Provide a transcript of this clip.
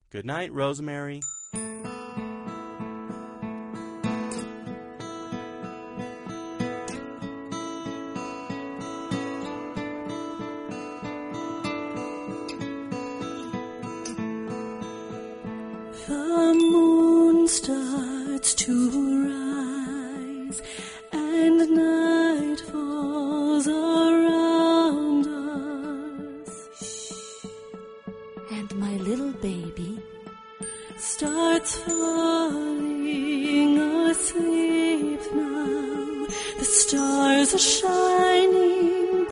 Good night, Rosemary. The moon starts to rise, and night falls around us. And my little baby starts falling asleep now. The stars are shining